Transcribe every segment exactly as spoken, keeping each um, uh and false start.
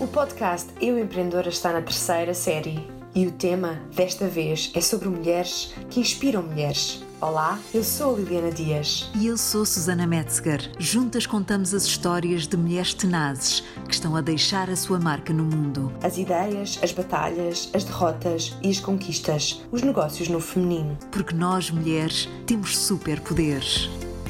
O podcast Eu Empreendedora está na terceira série e o tema desta vez é sobre mulheres que inspiram mulheres. Olá, eu sou a Liliana Dias. E eu sou Susana Metzger. Juntas contamos as histórias de mulheres tenazes que estão a deixar a sua marca no mundo. As ideias, as batalhas, as derrotas e as conquistas, os negócios no feminino. Porque nós, mulheres, temos superpoderes.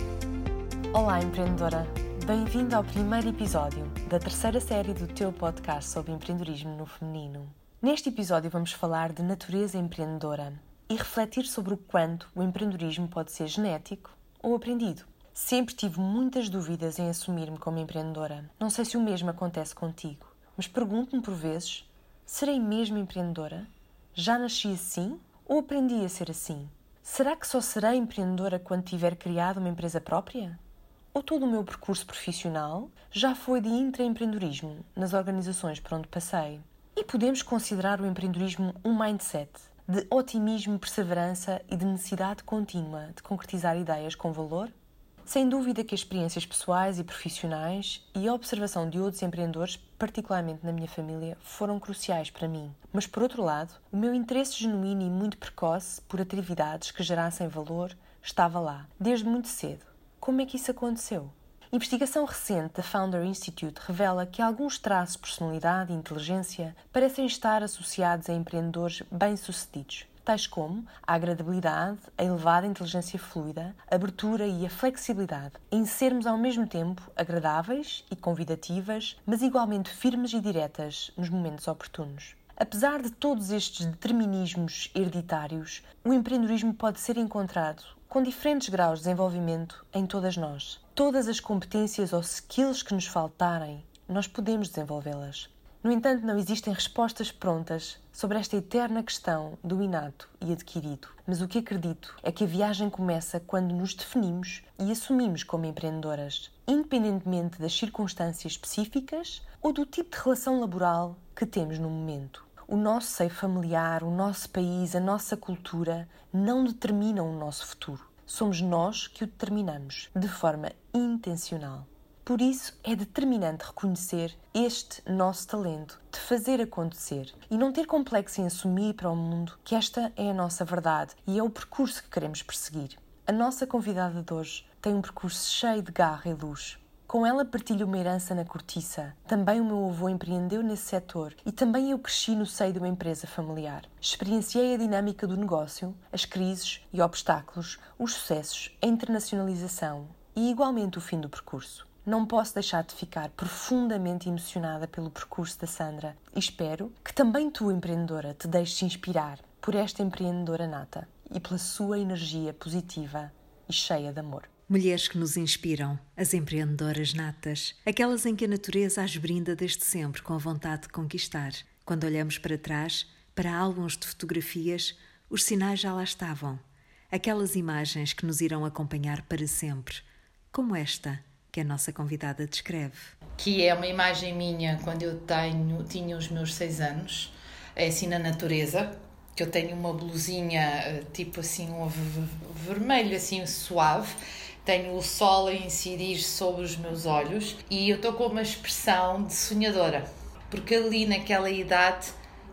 Olá, empreendedora. Bem-vinda ao primeiro episódio da terceira série do teu podcast sobre empreendedorismo no feminino. Neste episódio vamos falar de natureza empreendedora e refletir sobre o quanto o empreendedorismo pode ser genético ou aprendido. Sempre tive muitas dúvidas em assumir-me como empreendedora. Não sei se o mesmo acontece contigo, mas pergunto-me por vezes, serei mesmo empreendedora? Já nasci assim ou aprendi a ser assim? Será que só serei empreendedora quando tiver criado uma empresa própria? Ou todo o meu percurso profissional já foi de intraempreendedorismo nas organizações por onde passei? E podemos considerar o empreendedorismo um mindset de otimismo, perseverança e de necessidade contínua de concretizar ideias com valor? Sem dúvida que as experiências pessoais e profissionais e a observação de outros empreendedores, particularmente na minha família, foram cruciais para mim. Mas, por outro lado, o meu interesse genuíno e muito precoce por atividades que gerassem valor estava lá, desde muito cedo. Como é que isso aconteceu? Investigação recente da Founder Institute revela que alguns traços de personalidade e inteligência parecem estar associados a empreendedores bem-sucedidos, tais como a agradabilidade, a elevada inteligência fluida, a abertura e a flexibilidade, em sermos ao mesmo tempo agradáveis e convidativas, mas igualmente firmes e diretas nos momentos oportunos. Apesar de todos estes determinismos hereditários, o empreendedorismo pode ser encontrado com diferentes graus de desenvolvimento em todas nós. Todas as competências ou skills que nos faltarem, nós podemos desenvolvê-las. No entanto, não existem respostas prontas sobre esta eterna questão do inato e adquirido. Mas o que acredito é que a viagem começa quando nos definimos e assumimos como empreendedoras, independentemente das circunstâncias específicas ou do tipo de relação laboral que temos no momento. O nosso seio familiar, o nosso país, a nossa cultura não determinam o nosso futuro. Somos nós que o determinamos, de forma intencional. Por isso, é determinante reconhecer este nosso talento de fazer acontecer e não ter complexo em assumir para o mundo que esta é a nossa verdade e é o percurso que queremos perseguir. A nossa convidada de hoje tem um percurso cheio de garra e luz. Com ela partilho uma herança na cortiça. Também o meu avô empreendeu nesse setor e também eu cresci no seio de uma empresa familiar. Experienciei a dinâmica do negócio, as crises e obstáculos, os sucessos, a internacionalização e igualmente o fim do percurso. Não posso deixar de ficar profundamente emocionada pelo percurso da Sandra e espero que também tu, empreendedora, te deixes inspirar por esta empreendedora nata e pela sua energia positiva e cheia de amor. Mulheres que nos inspiram, as empreendedoras natas, aquelas em que a natureza as brinda desde sempre com a vontade de conquistar. Quando olhamos para trás, para álbuns de fotografias, os sinais já lá estavam. Aquelas imagens que nos irão acompanhar para sempre, como esta que a nossa convidada descreve. Que é uma imagem minha quando eu tenho, tinha os meus seis anos, é assim na natureza, que eu tenho uma blusinha tipo assim, um vermelho assim suave, tenho o sol a incidir sobre os meus olhos e eu estou com uma expressão de sonhadora, porque ali naquela idade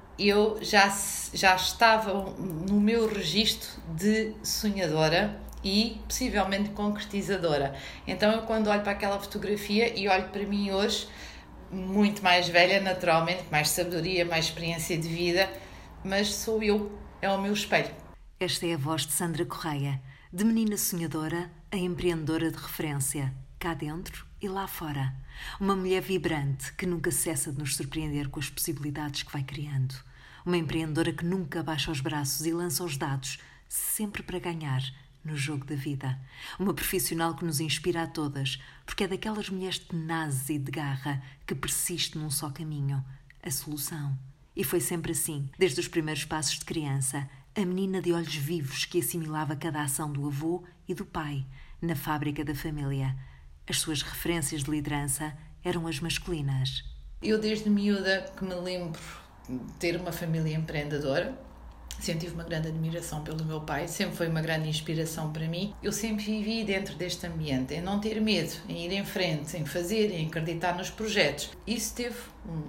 eu já, já estava no meu registro de sonhadora e possivelmente concretizadora. Então eu quando olho para aquela fotografia e olho para mim hoje, muito mais velha naturalmente, mais sabedoria, mais experiência de vida, mas sou eu, é o meu espelho. Esta é a voz de Sandra Correia, de menina sonhadora a empreendedora de referência, cá dentro e lá fora. Uma mulher vibrante que nunca cessa de nos surpreender com as possibilidades que vai criando. Uma empreendedora que nunca baixa os braços e lança os dados, sempre para ganhar no jogo da vida. Uma profissional que nos inspira a todas, porque é daquelas mulheres tenazes e de garra que persiste num só caminho, a solução. E foi sempre assim, desde os primeiros passos de criança, a menina de olhos vivos que assimilava cada ação do avô e do pai na fábrica da família. As suas referências de liderança eram as masculinas. Eu desde miúda que me lembro de ter uma família empreendedora, sempre tive uma grande admiração pelo meu pai, sempre foi uma grande inspiração para mim. Eu sempre vivi dentro deste ambiente, em não ter medo, em ir em frente, em fazer, em acreditar nos projetos. Isso teve um,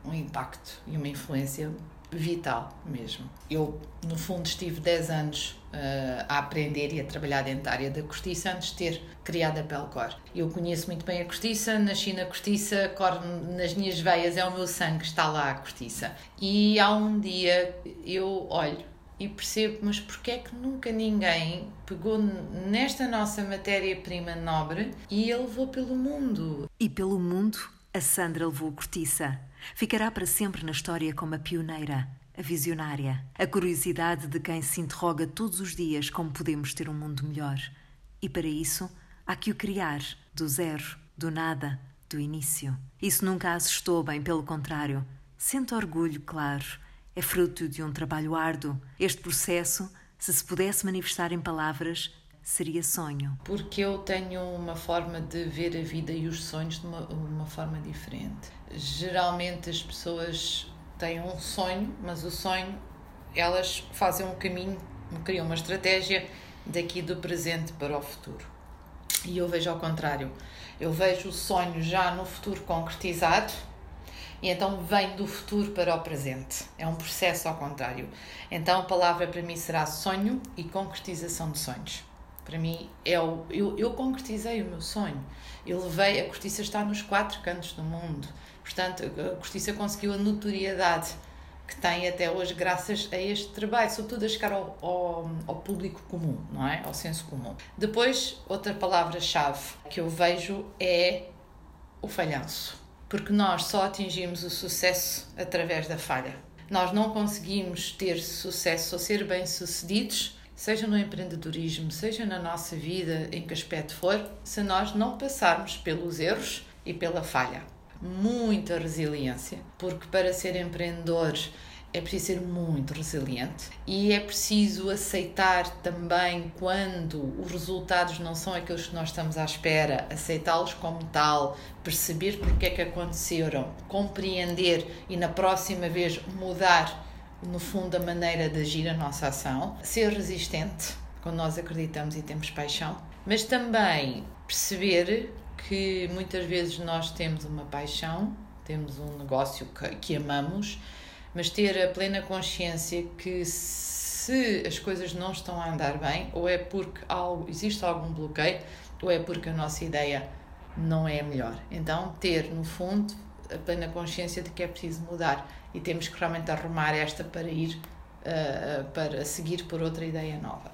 um impacto e uma influência vital mesmo. Eu, no fundo, estive dez anos uh, a aprender e a trabalhar dentro da área da cortiça antes de ter criado a Pelcor. Eu conheço muito bem a cortiça, nasci na cortiça, corre nas minhas veias, é o meu sangue, está lá a cortiça. E há um dia eu olho e percebo, mas porquê é que nunca ninguém pegou nesta nossa matéria-prima nobre e a levou pelo mundo? E pelo mundo, a Sandra levou cortiça. Ficará para sempre na história como a pioneira, a visionária, a curiosidade de quem se interroga todos os dias como podemos ter um mundo melhor. E para isso, há que o criar, do zero, do nada, do início. Isso nunca a assustou, bem pelo contrário. Sente orgulho, claro. É fruto de um trabalho árduo. Este processo, se se pudesse manifestar em palavras, seria sonho. Porque eu tenho uma forma de ver a vida e os sonhos de uma, uma forma diferente. Geralmente as pessoas têm um sonho, mas o sonho, elas fazem um caminho, criam uma estratégia daqui do presente para o futuro. E eu vejo ao contrário. Eu vejo o sonho já no futuro concretizado e então vem do futuro para o presente. É um processo ao contrário. Então a palavra para mim será sonho e concretização de sonhos. Para mim, é o, eu, eu concretizei o meu sonho. Eu levei, a cortiça está nos quatro cantos do mundo. Portanto, a cortiça conseguiu a notoriedade que tem até hoje graças a este trabalho, sobretudo a chegar ao, ao, ao público comum, não é? Ao senso comum. Depois, outra palavra-chave que eu vejo é o falhanço. Porque nós só atingimos o sucesso através da falha. Nós não conseguimos ter sucesso ou ser bem-sucedidos, seja no empreendedorismo, seja na nossa vida, em que aspecto for, se nós não passarmos pelos erros e pela falha. Muita resiliência, porque para ser empreendedor é preciso ser muito resiliente e é preciso aceitar também quando os resultados não são aqueles que nós estamos à espera, aceitá-los como tal, perceber porque é que aconteceram, compreender e na próxima vez mudar no fundo a maneira de agir a nossa ação, ser resistente quando nós acreditamos e temos paixão, mas também perceber que muitas vezes nós temos uma paixão, temos um negócio que, que amamos, mas ter a plena consciência que se as coisas não estão a andar bem, ou é porque algo, existe algum bloqueio, ou é porque a nossa ideia não é a melhor. Então ter, no fundo, a plena consciência de que é preciso mudar e temos que realmente arrumar esta para ir, uh, para seguir por outra ideia nova.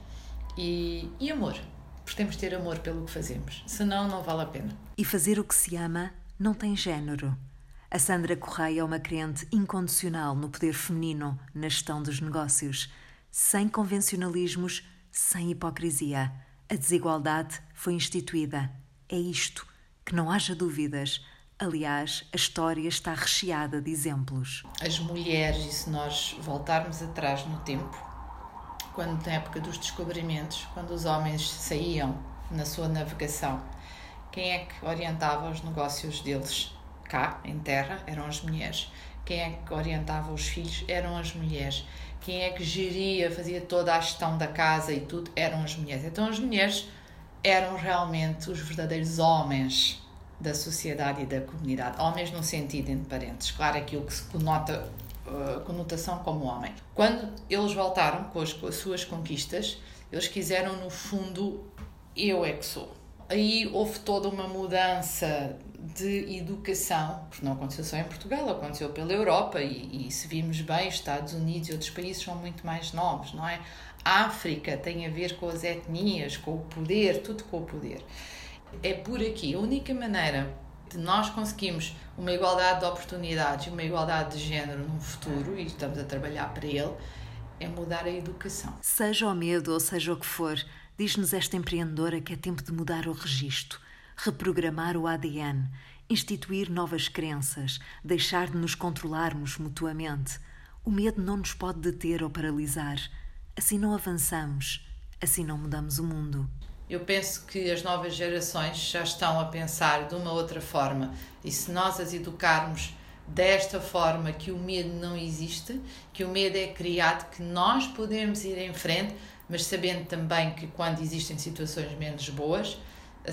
E, e amor, porque temos de ter amor pelo que fazemos, senão não vale a pena. E fazer o que se ama não tem género. A Sandra Correia é uma crente incondicional no poder feminino na gestão dos negócios, sem convencionalismos, sem hipocrisia. A desigualdade foi instituída. É isto, que não haja dúvidas. Aliás, a história está recheada de exemplos. As mulheres, e se nós voltarmos atrás no tempo, quando na época dos descobrimentos, quando os homens saíam na sua navegação, quem é que orientava os negócios deles? Cá, em terra, eram as mulheres. Quem é que orientava os filhos? Eram as mulheres. Quem é que geria, fazia toda a gestão da casa e tudo? Eram as mulheres. Então as mulheres eram realmente os verdadeiros homens da sociedade e da comunidade. Homens no sentido entre parentes. Claro, aquilo que se conota, uh, conotação como homem. Quando eles voltaram com as, com as suas conquistas, eles quiseram, no fundo, eu é que sou. Aí houve toda uma mudança de educação, porque não aconteceu só em Portugal, aconteceu pela Europa e, e se vimos bem, Estados Unidos e outros países são muito mais novos, não é? A África tem a ver com as etnias, com o poder, tudo com o poder. É por aqui, a única maneira de nós conseguirmos uma igualdade de oportunidades e uma igualdade de género no futuro, e estamos a trabalhar para ele, é mudar a educação. Seja o medo ou seja o que for, diz-nos esta empreendedora que é tempo de mudar o registro, reprogramar o A D N, instituir novas crenças, deixar de nos controlarmos mutuamente. O medo não nos pode deter ou paralisar. Assim não avançamos, assim não mudamos o mundo. Eu penso que as novas gerações já estão a pensar de uma outra forma e se nós as educarmos desta forma, que o medo não existe, que o medo é criado, que nós podemos ir em frente, mas sabendo também que quando existem situações menos boas,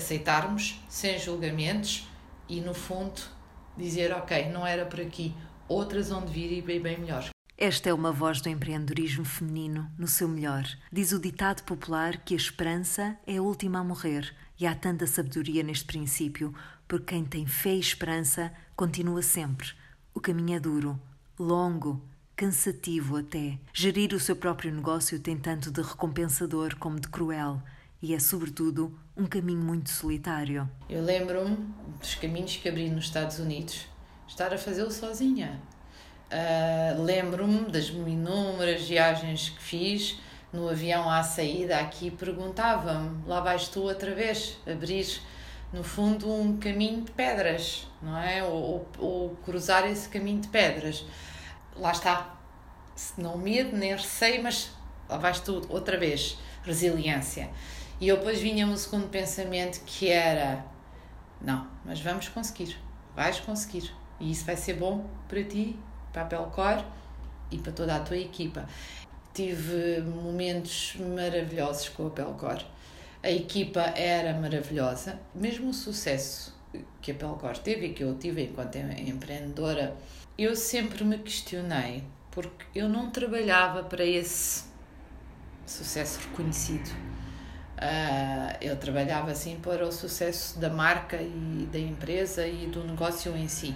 aceitarmos sem julgamentos e no fundo dizer ok, não era por aqui, outras vão de vir e bem, bem melhores. Esta é uma voz do empreendedorismo feminino no seu melhor. Diz o ditado popular que a esperança é a última a morrer. E há tanta sabedoria neste princípio, porque quem tem fé e esperança continua sempre. O caminho é duro, longo, cansativo até. Gerir o seu próprio negócio tem tanto de recompensador como de cruel. E é, sobretudo, um caminho muito solitário. Eu lembro-me dos caminhos que abri nos Estados Unidos, estar a fazê-lo sozinha. Uh, lembro-me das inúmeras viagens que fiz no avião à saída aqui, perguntava-me, lá vais tu outra vez, abrir no fundo um caminho de pedras, não é? Ou, ou, ou cruzar esse caminho de pedras. Lá está, não medo nem receio, mas lá vais tu outra vez, resiliência. E eu depois vinha-me o segundo pensamento, que era, não, mas vamos conseguir, vais conseguir, e isso vai ser bom para ti, para a Pelcor e para toda a tua equipa. Tive momentos maravilhosos com a Pelcor. A equipa era maravilhosa. Mesmo o sucesso que a Pelcor teve e que eu tive enquanto empreendedora, eu sempre me questionei, porque eu não trabalhava para esse sucesso reconhecido. Uh, eu trabalhava assim para o sucesso da marca e da empresa e do negócio em si.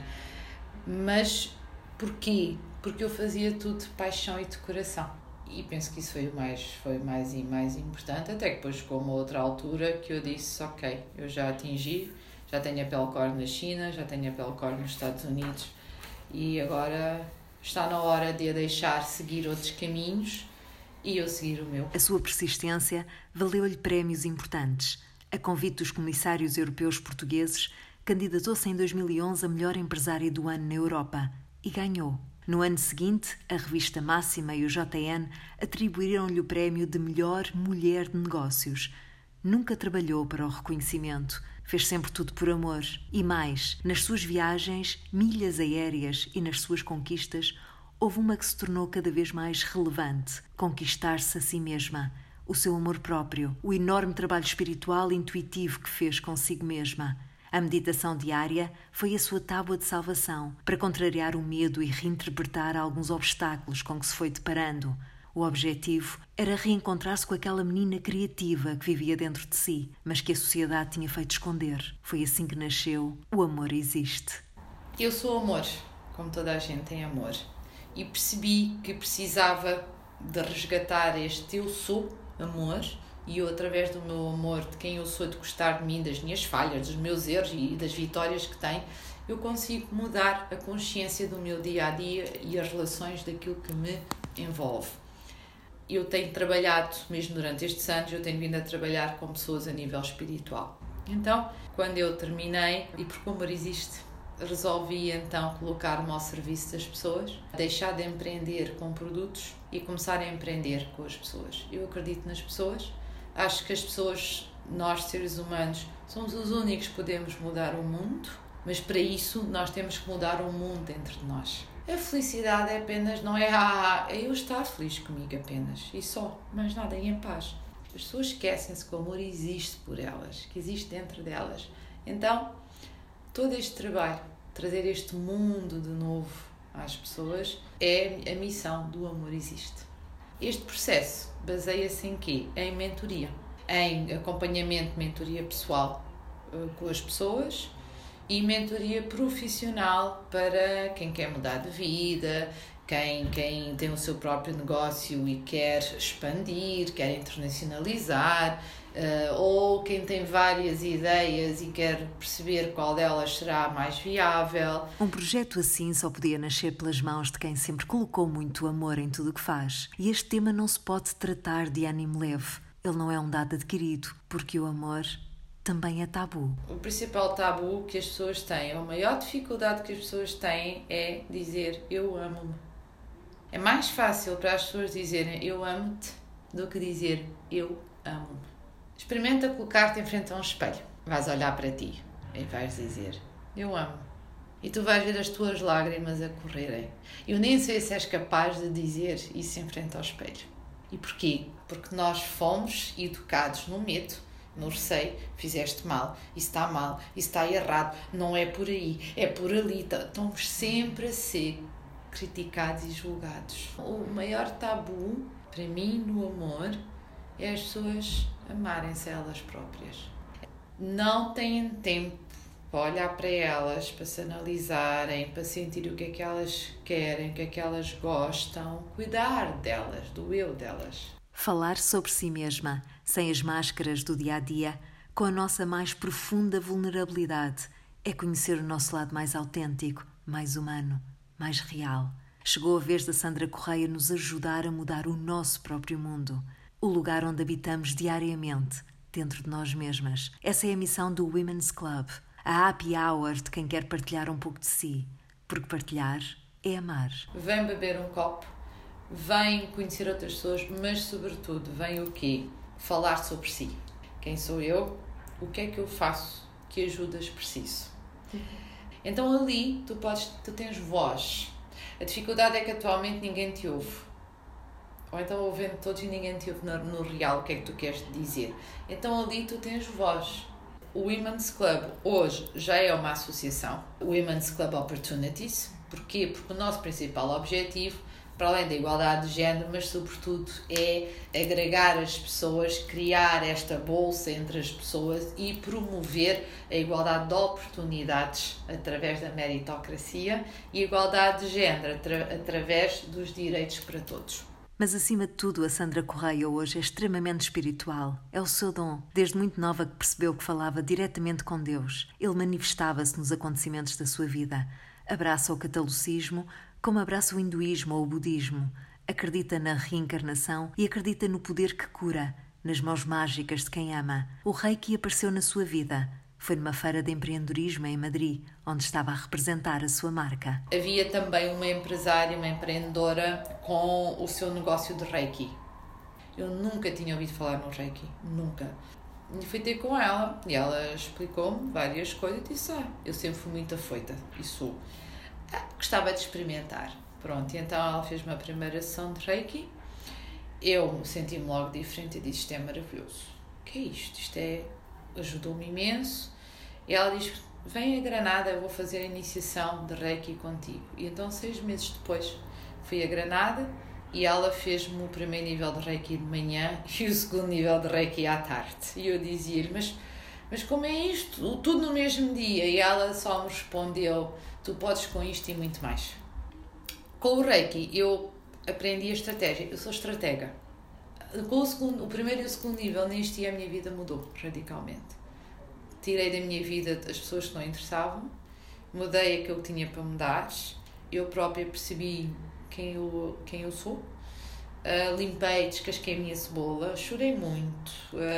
Mas porquê? Porque eu fazia tudo de paixão e de coração. E penso que isso foi o mais, foi mais e mais importante, até que depois chegou uma outra altura que eu disse, ok, eu já atingi, já tenho a Pelcor na China, já tenho a Pelcor nos Estados Unidos e agora está na hora de a deixar seguir outros caminhos e eu seguir o meu. A sua persistência valeu-lhe prémios importantes. A convite dos comissários europeus portugueses, candidatou-se em dois mil e onze a melhor empresária do ano na Europa e ganhou. No ano seguinte, a revista Máxima e o J N atribuíram-lhe o prémio de melhor mulher de negócios. Nunca trabalhou para o reconhecimento, fez sempre tudo por amor. E mais, nas suas viagens, milhas aéreas e nas suas conquistas, houve uma que se tornou cada vez mais relevante: conquistar-se a si mesma, o seu amor próprio, o enorme trabalho espiritual e intuitivo que fez consigo mesma. A meditação diária foi a sua tábua de salvação para contrariar o medo e reinterpretar alguns obstáculos com que se foi deparando. O objetivo era reencontrar-se com aquela menina criativa que vivia dentro de si, mas que a sociedade tinha feito esconder. Foi assim que nasceu O Amor Existe. Eu sou amor, como toda a gente tem amor. E percebi que precisava de resgatar este eu sou amor. E eu, através do meu amor, de quem eu sou, de gostar de mim, das minhas falhas, dos meus erros e das vitórias que tenho, eu consigo mudar a consciência do meu dia-a-dia e as relações daquilo que me envolve. Eu tenho trabalhado, mesmo durante estes anos, eu tenho vindo a trabalhar com pessoas a nível espiritual. Então, quando eu terminei, e porque o amor existe, resolvi então colocar-me ao serviço das pessoas, deixar de empreender com produtos e começar a empreender com as pessoas. Eu acredito nas pessoas. Acho que as pessoas, nós seres humanos, somos os únicos que podemos mudar o mundo, mas para isso nós temos que mudar o mundo dentro de nós. A felicidade é apenas, não é ah, é eu estar feliz comigo apenas, e só, mas nada, e em paz. As pessoas esquecem-se que o amor existe por elas, que existe dentro delas. Então, todo este trabalho, trazer este mundo de novo às pessoas, é a missão do Amor Existe. Este processo baseia-se em quê? Em mentoria, em acompanhamento, mentoria pessoal uh, com as pessoas e mentoria profissional para quem quer mudar de vida, quem, quem tem o seu próprio negócio e quer expandir, quer internacionalizar, uh, ou quem tem várias ideias e quer perceber qual delas será a mais viável. Um projeto assim só podia nascer pelas mãos de quem sempre colocou muito amor em tudo o que faz. E este tema não se pode tratar de ânimo leve. Ele não é um dado adquirido, porque o amor também é tabu. O principal tabu que as pessoas têm, a maior dificuldade que as pessoas têm é dizer eu amo-me. É mais fácil para as pessoas dizerem eu amo-te do que dizer eu amo-me. Experimenta colocar-te em frente a um espelho. Vais olhar para ti e vais dizer eu amo. E tu vais ver as tuas lágrimas a correrem. Eu nem sei se és capaz de dizer isso em frente ao espelho. E porquê? Porque nós fomos educados no medo, no receio, fizeste mal, isso está mal, isso está errado, não é por aí, é por ali. Estamos sempre a ser criticados e julgados. O maior tabu, para mim, no amor, é as pessoas amarem-se a elas próprias. Não têm tempo para olhar para elas, para se analisarem, para sentir o que é que elas querem, o que é que elas gostam, cuidar delas, do eu delas. Falar sobre si mesma, sem as máscaras do dia-a-dia, com a nossa mais profunda vulnerabilidade, é conhecer o nosso lado mais autêntico, mais humano, mais real. Chegou a vez da Sandra Correia nos ajudar a mudar o nosso próprio mundo, o lugar onde habitamos diariamente, dentro de nós mesmas. Essa é a missão do Women's Club, a happy hour de quem quer partilhar um pouco de si, porque partilhar é amar. Vem beber um copo, vem conhecer outras pessoas, mas sobretudo vem o quê? Falar sobre si. Quem sou eu? O que é que eu faço? Que ajudas preciso? Então ali tu, podes, tu tens voz. A dificuldade é que atualmente ninguém te ouve. Ou então ouvendo todos e ninguém te ouve no, no real o que é que tu queres dizer. Então ali tu tens voz. O Women's Club hoje já é uma associação, o Women's Club Opportunities. Porquê? Porque o nosso principal objetivo, para além da igualdade de género, mas sobretudo é agregar as pessoas, criar esta bolsa entre as pessoas e promover a igualdade de oportunidades através da meritocracia e a igualdade de género atra- através dos direitos para todos. Mas acima de tudo, a Sandra Correia hoje é extremamente espiritual. É o seu dom. Desde muito nova que percebeu que falava diretamente com Deus. Ele manifestava-se nos acontecimentos da sua vida. Abraça o catolicismo como abraça o hinduísmo ou o budismo. Acredita na reencarnação e acredita no poder que cura, nas mãos mágicas de quem ama. O Reiki apareceu na sua vida. Foi numa feira de empreendedorismo em Madrid, onde estava a representar a sua marca. Havia também uma empresária, uma empreendedora com o seu negócio de Reiki. Eu nunca tinha ouvido falar no Reiki, nunca. E fui ter com ela e ela explicou-me várias coisas e disse, ah, eu sempre fui muito afoita e sou. Ah, gostava de experimentar. Pronto, e então ela fez-me a primeira sessão de Reiki. Eu senti-me logo diferente e disse, isto é maravilhoso. O que é isto? Isto é... ajudou-me imenso. E ela diz, vem a Granada, eu vou fazer a iniciação de Reiki contigo. E então, seis meses depois, fui a Granada e ela fez-me o primeiro nível de Reiki de manhã e o segundo nível de Reiki à tarde. E eu dizia-lhe, mas, mas como é isto? Tudo no mesmo dia. E ela só me respondeu, tu podes com isto e muito mais. Com o Reiki, eu aprendi a estratégia. Eu sou estratega. Com o, segundo, o primeiro e o segundo nível, neste dia a minha vida mudou radicalmente. Tirei da minha vida as pessoas que não interessavam, mudei aquilo que tinha para mudar, eu própria percebi quem eu, quem eu sou, uh, limpei, descasquei a minha cebola, chorei muito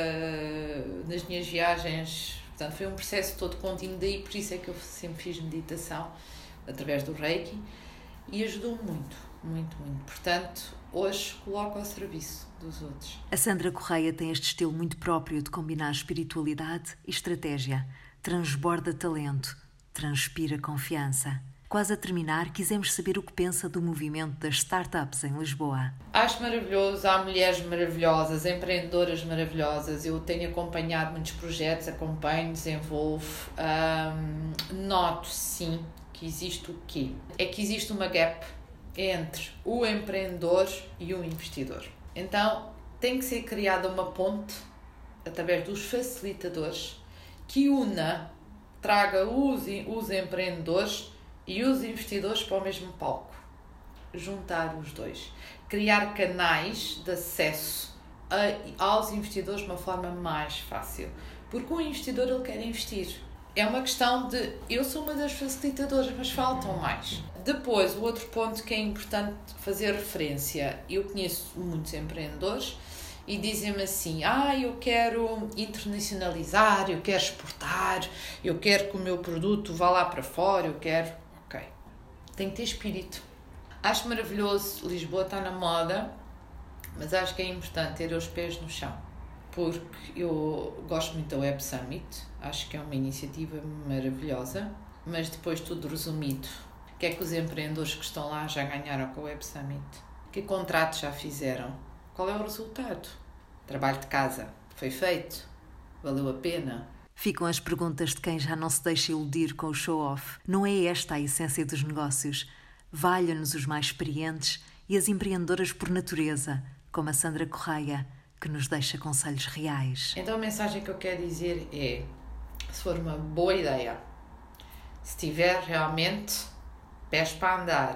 uh, nas minhas viagens, portanto foi um processo todo contínuo, daí por isso é que eu sempre fiz meditação através do Reiki e ajudou-me muito, muito, muito. Portanto, hoje coloco ao serviço dos outros. A Sandra Correia tem este estilo muito próprio de combinar espiritualidade e estratégia. Transborda talento, transpira confiança. Quase a terminar, quisemos saber o que pensa do movimento das startups em Lisboa. Acho maravilhoso, há mulheres maravilhosas, empreendedoras maravilhosas. Eu tenho acompanhado muitos projetos, acompanho, desenvolvo. Hum, noto, sim, que existe o quê? É que existe uma gap entre o empreendedor e o investidor. Então, tem que ser criada uma ponte, através dos facilitadores, que una, traga os, os empreendedores e os investidores para o mesmo palco. Juntar os dois. Criar canais de acesso a, aos investidores de uma forma mais fácil. Porque o investidor, ele quer investir. É uma questão de, eu sou uma das facilitadoras, mas faltam mais. Depois, o outro ponto que é importante fazer referência, eu conheço muitos empreendedores e dizem-me assim, ah, eu quero internacionalizar, eu quero exportar, eu quero que o meu produto vá lá para fora, eu quero... Ok, tem que ter espírito. Acho maravilhoso, Lisboa está na moda, mas acho que é importante ter os pés no chão. Porque eu gosto muito da Web Summit, acho que é uma iniciativa maravilhosa, mas depois tudo resumido. O que é que os empreendedores que estão lá já ganharam com a Web Summit? Que contratos já fizeram? Qual é o resultado? Trabalho de casa foi feito? Valeu a pena? Ficam as perguntas de quem já não se deixa iludir com o show-off. Não é esta a essência dos negócios. Valha-nos os mais experientes e as empreendedoras por natureza, como a Sandra Correia, que nos deixa conselhos reais. Então a mensagem que eu quero dizer é, se for uma boa ideia, se tiver realmente pés para andar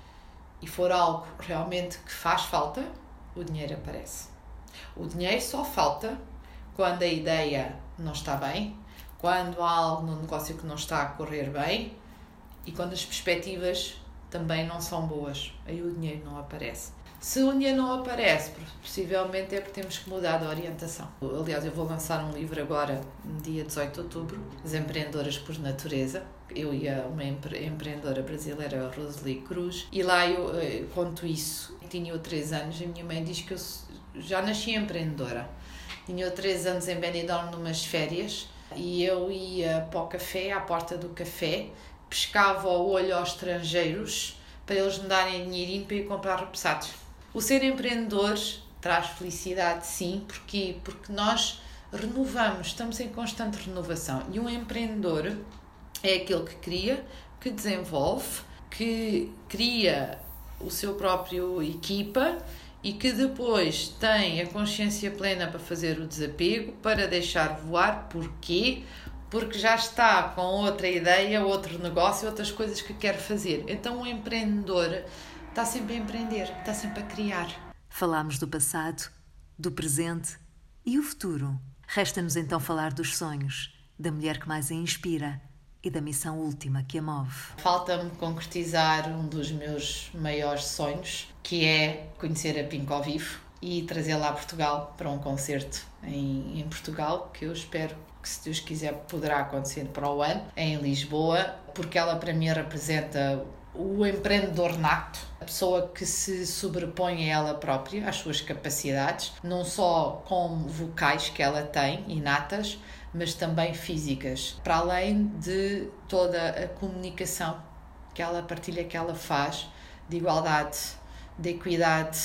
e for algo realmente que faz falta, o dinheiro aparece. O dinheiro só falta quando a ideia não está bem, quando há algo no negócio que não está a correr bem e quando as perspectivas também não são boas. Aí o dinheiro não aparece. Se o dinheiro não aparece, possivelmente é porque temos que mudar de orientação. Aliás, eu vou lançar um livro agora, no dia dezoito de outubro, As Empreendedoras por Natureza. Eu e uma empreendedora brasileira, a Roseli Cruz, e lá eu, eu conto isso. Tinha eu três anos e a minha mãe diz que eu já nasci empreendedora. Tinha eu três anos em Benidorm numas férias e eu ia para o café, à porta do café, pescava o olho aos estrangeiros para eles me darem dinheirinho para ir comprar repousados. O ser empreendedor traz felicidade, sim. Porquê? Porque nós renovamos, estamos em constante renovação. E um empreendedor é aquele que cria, que desenvolve, que cria o seu próprio equipa e que depois tem a consciência plena para fazer o desapego, para deixar voar. Porquê? Porque já está com outra ideia, outro negócio, outras coisas que quer fazer. Então o empreendedor está sempre a empreender, está sempre a criar. Falámos do passado, do presente e o futuro. Resta-nos então falar dos sonhos, da mulher que mais a inspira e da missão última que a move. Falta-me concretizar um dos meus maiores sonhos, que é conhecer a Pink ao vivo e trazê-la a Portugal para um concerto em, em Portugal, que eu espero que, se Deus quiser, poderá acontecer para o ano, em Lisboa, porque ela para mim representa o empreendedor nato, a pessoa que se sobrepõe a ela própria, às suas capacidades, não só com vocais que ela tem, inatas, mas também físicas, para além de toda a comunicação que ela partilha, que ela faz, de igualdade, de equidade,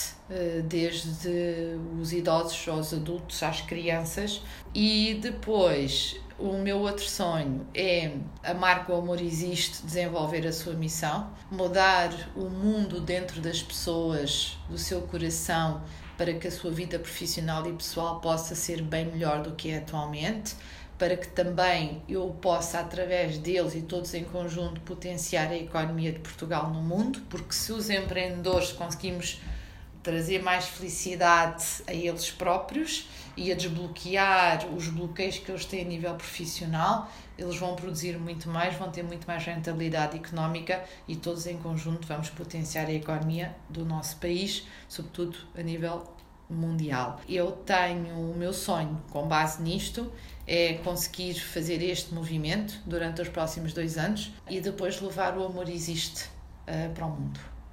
desde os idosos aos adultos, às crianças. E depois, o meu outro sonho é a marca O Amor Existe desenvolver a sua missão, mudar o mundo dentro das pessoas, do seu coração, para que a sua vida profissional e pessoal possa ser bem melhor do que é atualmente, para que também eu possa, através deles e todos em conjunto, potenciar a economia de Portugal no mundo, porque se os empreendedores conseguimos trazer mais felicidade a eles próprios e a desbloquear os bloqueios que eles têm a nível profissional, eles vão produzir muito mais, vão ter muito mais rentabilidade económica e todos em conjunto vamos potenciar a economia do nosso país, sobretudo a nível mundial. Eu tenho o meu sonho, com base nisto, é conseguir fazer este movimento durante os próximos dois anos e depois levar O Amor Existe uh, para o mundo.